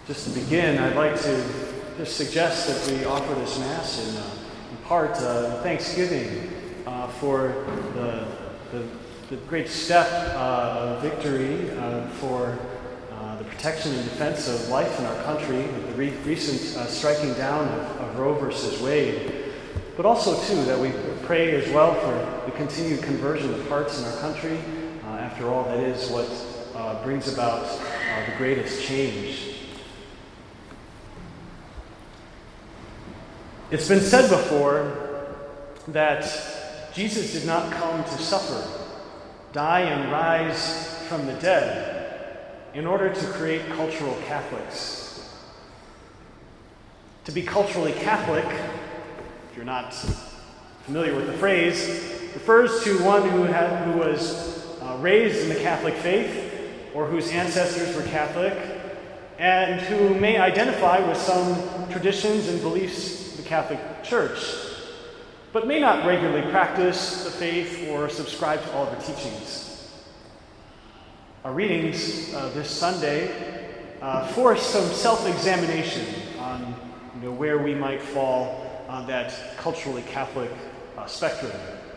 Just to begin, I'd like to just suggest that we offer this Mass in part thanksgiving for the great step of victory for the protection and defense of life in our country, with the recent striking down of Roe versus Wade, but also, too, that we pray as well for the continued conversion of hearts in our country. After all, that is what brings about the greatest change. It's been said before that Jesus did not come to suffer, die, and rise from the dead in order to create cultural Catholics. To be culturally Catholic, if you're not familiar with the phrase, refers to one who was raised in the Catholic faith or whose ancestors were Catholic and who may identify with some traditions and beliefs of the Catholic Church, but may not regularly practice the faith or subscribe to all of the teachings. Our readings this Sunday force some self-examination on where we might fall on that culturally Catholic spectrum.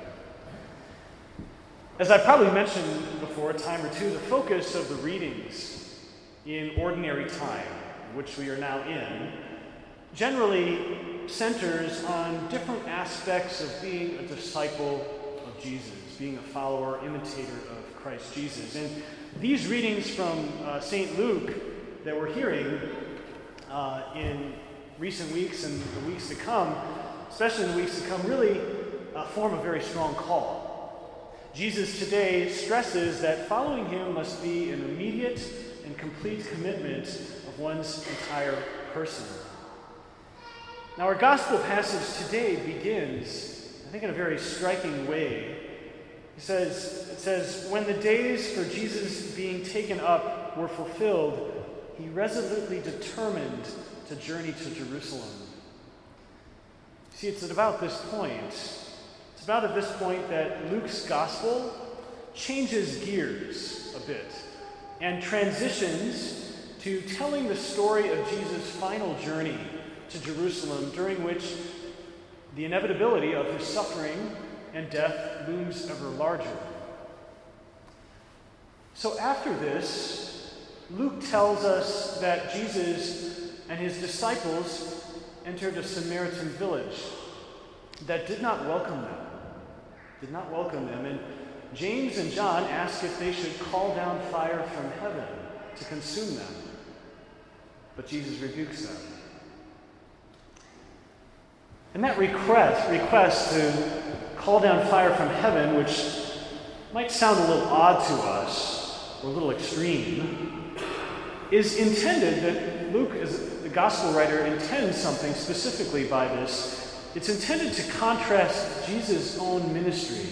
As I probably mentioned before a time or two, the focus of the readings in ordinary time, which we are now in, generally centers on different aspects of being a disciple of Jesus, being a follower, imitator of Christ Jesus. And these readings from St. Luke that we're hearing in recent weeks and the weeks to come, especially in the weeks to come, really form a very strong call. Jesus today stresses that following him must be an immediate and complete commitment of one's entire person. Now, our gospel passage today begins, I think, in a very striking way. It says, when the days for Jesus being taken up were fulfilled, he resolutely determined to journey to Jerusalem. See, it's about this point. It's about at this point that Luke's gospel changes gears a bit and transitions to telling the story of Jesus' final journey to Jerusalem, during which the inevitability of his suffering and death looms ever larger. So after this, Luke tells us that Jesus and his disciples entered a Samaritan village that did not welcome them. And James and John ask if they should call down fire from heaven to consume them. But Jesus rebukes them. And that request to call down fire from heaven, which might sound a little odd to us, or a little extreme, is intended that Luke, as the gospel writer, intends something specifically by this. It's intended to contrast Jesus' own ministry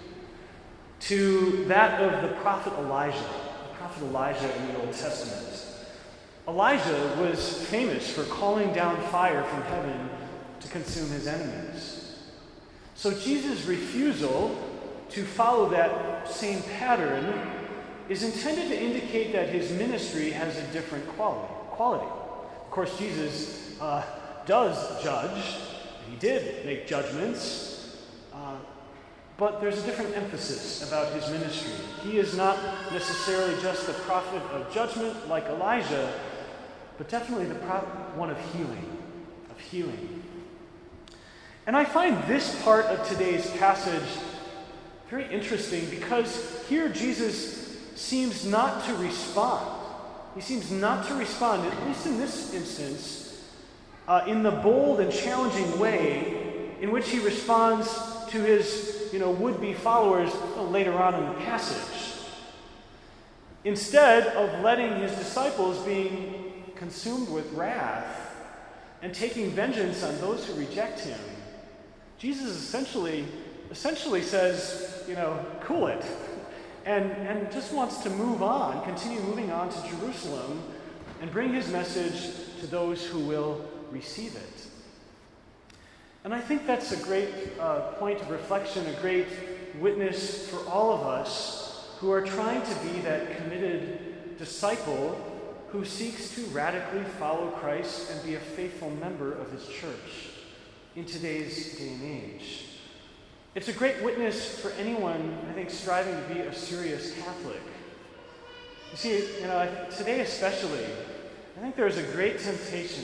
to that of the prophet Elijah in the Old Testament. Elijah was famous for calling down fire from heaven to consume his enemies. So Jesus' refusal to follow that same pattern is intended to indicate that his ministry has a different quality. Of course, Jesus does judge. He did make judgments, but there's a different emphasis about his ministry. He is not necessarily just the prophet of judgment like Elijah, but definitely the one of healing. And I find this part of today's passage very interesting because here Jesus seems not to respond. He seems not to respond, at least in this instance, in the bold and challenging way in which he responds to his, would-be followers later on in the passage. Instead of letting his disciples being consumed with wrath and taking vengeance on those who reject him, Jesus essentially says, cool it, and just wants to continue moving on to Jerusalem and bring his message to those who will receive it. And I think that's a great point of reflection, a great witness for all of us who are trying to be that committed disciple who seeks to radically follow Christ and be a faithful member of his church in today's day and age. It's a great witness for anyone, I think, striving to be a serious Catholic. You see, today especially, I think there's a great temptation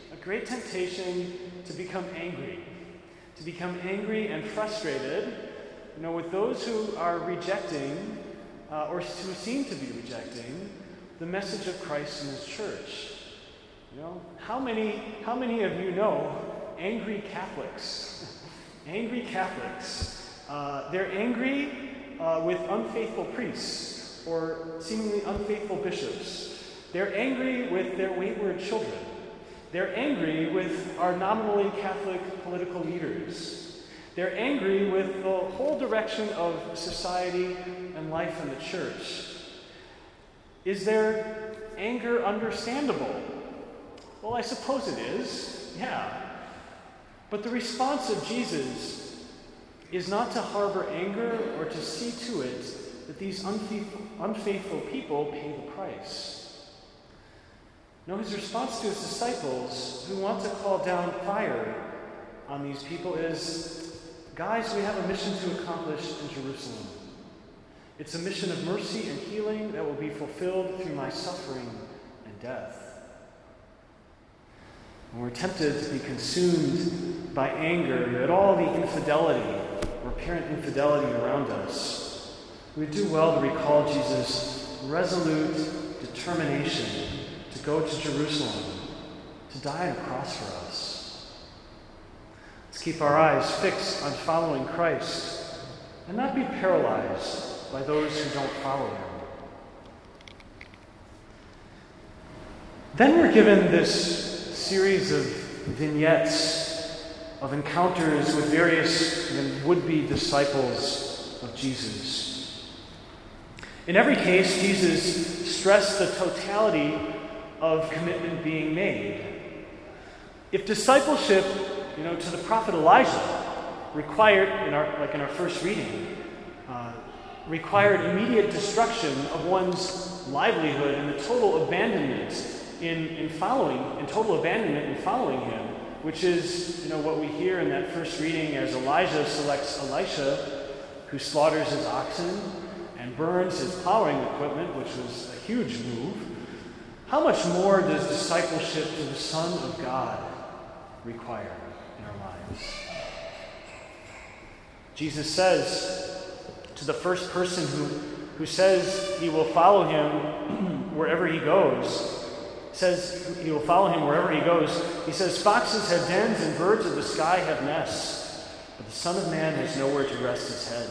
to become angry and frustrated, with those who are rejecting, or who seem to be rejecting, the message of Christ and his church. How many of you know angry Catholics? Angry Catholics. They're angry with unfaithful priests or seemingly unfaithful bishops. They're angry with their wayward children. They're angry with our nominally Catholic political leaders. They're angry with the whole direction of society and life in the church. Is their anger understandable? Well, I suppose it is, yeah. But the response of Jesus is not to harbor anger or to see to it that these unfaithful people pay the price. No, his response to his disciples who want to call down fire on these people is, guys, we have a mission to accomplish in Jerusalem. It's a mission of mercy and healing that will be fulfilled through my suffering and death. When we're tempted to be consumed by anger at all the infidelity or apparent infidelity around us, we do well to recall Jesus' resolute determination to go to Jerusalem, to die on a cross for us. Let's keep our eyes fixed on following Christ and not be paralyzed by those who don't follow him. Then we're given this series of vignettes of encounters with various would-be disciples of Jesus. In every case, Jesus stressed the totality of commitment being made. If discipleship, to the prophet Elijah required, in our first reading, required immediate destruction of one's livelihood and the total abandonment in following him, which is, what we hear in that first reading as Elijah selects Elisha, who slaughters his oxen and burns his plowing equipment, which was a huge move. How much more does discipleship to the Son of God require in our lives? Jesus says to the first person who says he will follow him wherever he goes, he says, foxes have dens and birds of the sky have nests, but the Son of Man has nowhere to rest his head.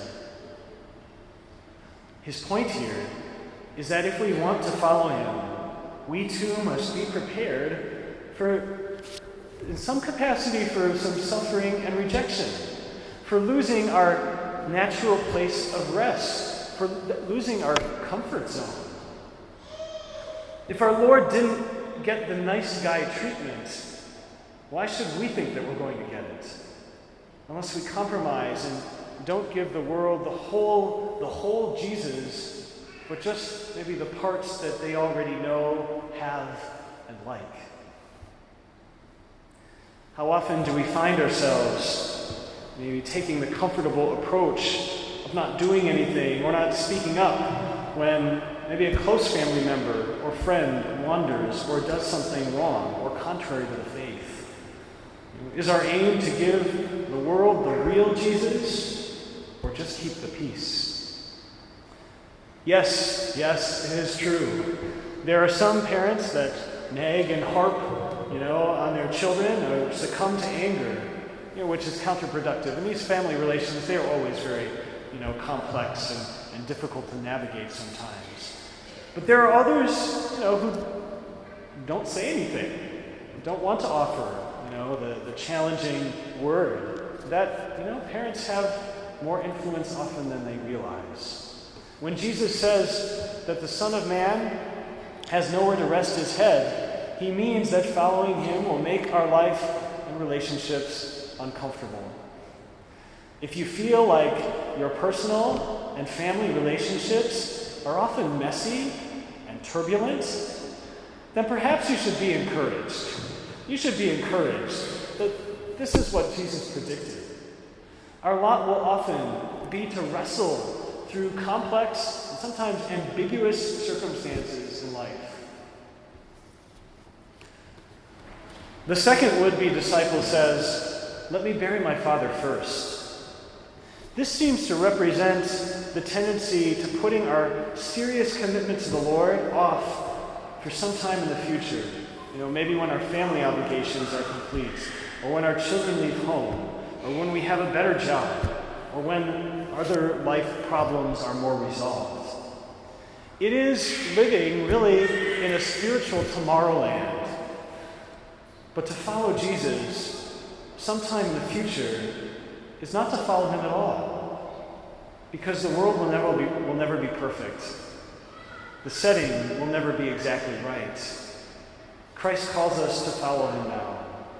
His point here is that if we want to follow him, we too must be prepared for, in some capacity, for some suffering and rejection, for losing our natural place of rest, for losing our comfort zone. If our Lord didn't get the nice guy treatment, why should we think that we're going to get it? Unless we compromise and don't give the world the whole Jesus, but just maybe the parts that they already know, have, and like. How often do we find ourselves maybe taking the comfortable approach of not doing anything or not speaking up when maybe a close family member or friend wanders or does something wrong or contrary to the faith? Is our aim to give the world the real Jesus or just keep the peace? Yes, it is true. There are some parents that nag and harp, on their children or succumb to anger, which is counterproductive. And these family relations, they're always very, complex and difficult to navigate sometimes. But there are others, who don't say anything, don't want to offer, the challenging word. That, parents have more influence often than they realize. When Jesus says that the Son of Man has nowhere to rest his head, he means that following him will make our life and relationships uncomfortable. If you feel like your personal and family relationships are often messy and turbulent, then perhaps you should be encouraged. You should be encouraged that this is what Jesus predicted. Our lot will often be to wrestle through complex and sometimes ambiguous circumstances in life. The second would-be disciple says, "Let me bury my father first." This seems to represent the tendency to putting our serious commitment to the Lord off for some time in the future. Maybe when our family obligations are complete, or when our children leave home, or when we have a better job, or when other life problems are more resolved. It is living really in a spiritual tomorrowland. But to follow Jesus sometime in the future is not to follow him at all, because the world will never be perfect. The setting will never be exactly right. Christ calls us to follow him now.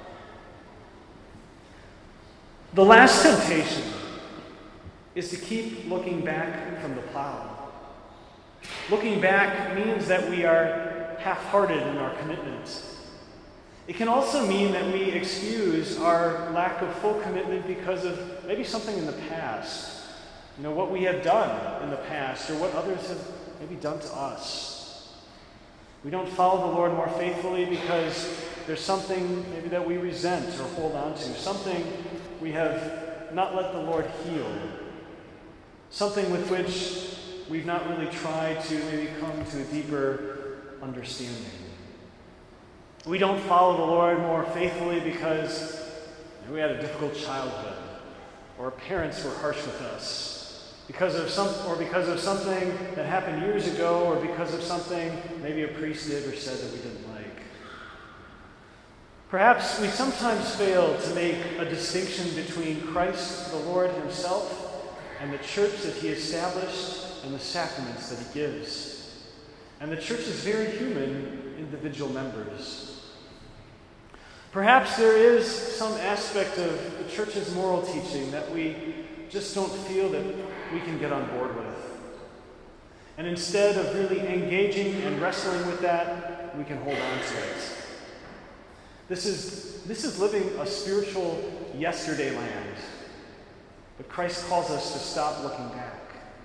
The last temptation is to keep looking back from the plow. Looking back means that we are half-hearted in our commitment. It can also mean that we excuse our lack of full commitment because of maybe something in the past. What we have done in the past, or what others have maybe done to us. We don't follow the Lord more faithfully because there's something maybe that we resent or hold on to, something we have not let the Lord heal, something with which we've not really tried to maybe come to a deeper understanding. We don't follow the Lord more faithfully because we had a difficult childhood, or our parents were harsh with us, because of something that happened years ago, or because of something maybe a priest did or said that we didn't like. Perhaps we sometimes fail to make a distinction between Christ, the Lord himself, and the church that he established and the sacraments that he gives. And the church's very human individual members. Perhaps there is some aspect of the church's moral teaching that we just don't feel that we can get on board with. And instead of really engaging and wrestling with that, we can hold on to it. This is living a spiritual yesterday land. But Christ calls us to stop looking back.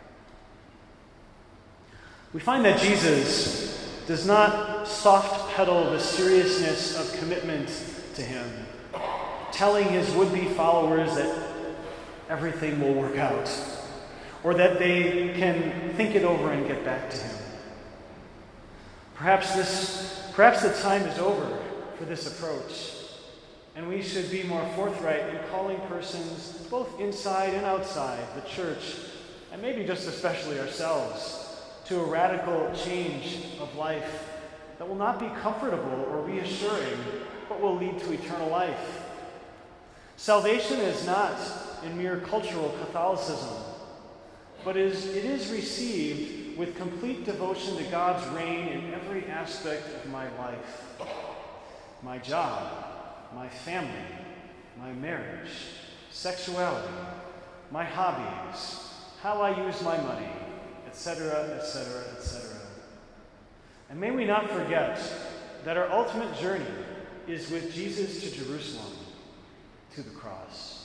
We find that Jesus does not soft pedal the seriousness of commitment to him, telling his would-be followers that everything will work out, or that they can think it over and get back to him. Perhaps the time is over for this approach, and we should be more forthright in calling persons, both inside and outside the church, and maybe just especially ourselves, to a radical change of life that will not be comfortable or reassuring, but will lead to eternal life. Salvation is not in mere cultural Catholicism, but it is received with complete devotion to God's reign in every aspect of my life. My job, my family, my marriage, sexuality, my hobbies, how I use my money, etc., etc., etc. And may we not forget that our ultimate journey is with Jesus to Jerusalem, to the cross.